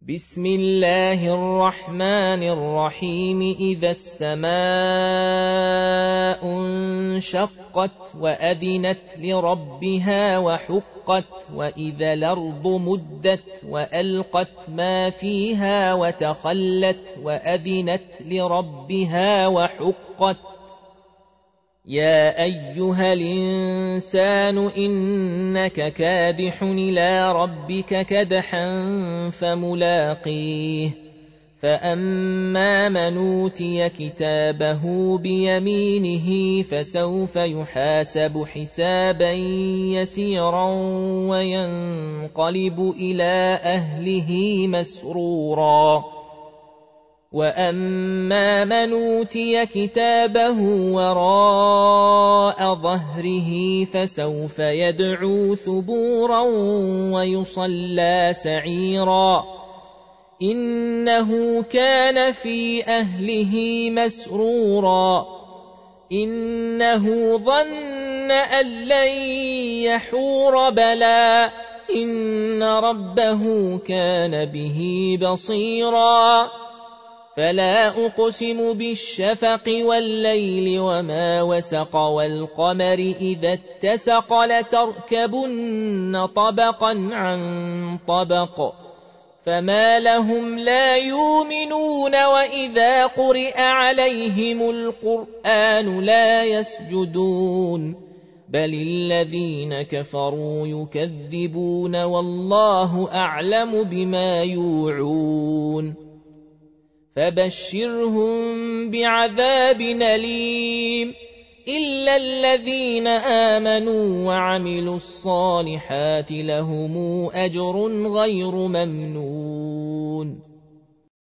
بسم الله الرحمن الرحيم إذا السماء انشقت وأذنت لربها وحقت وإذا الأرض مدت وألقت ما فيها وتخلت وأذنت لربها وحقت يا أيها الإنسان إنك كادح إلى ربك كدحا فملاقيه فأما من أوتي كتابه بيمينه فسوف يحاسب حسابا يسيرا وينقلب إلى أهله مسرورا وأما من أوتي كتابه وراء ظهره فسوف يدعو ثبورا ويصلى سعيرا إنه كان في أهله مسرورا إنه ظن أن لن يحور بلى إن ربه كان به بصيرا فلا أقسم بالشفق والليل وما وسق والقمر إذا اتسق لتركبن طبقا عن طبق فما لهم لا يؤمنون وإذا قرئ عليهم القرآن لا يسجدون بل الذين كفروا يكذبون والله أعلم بما يوعون فبشرهم بعذاب أليم إلا الذين آمنوا وعملوا الصالحات لهم أجر غير ممنون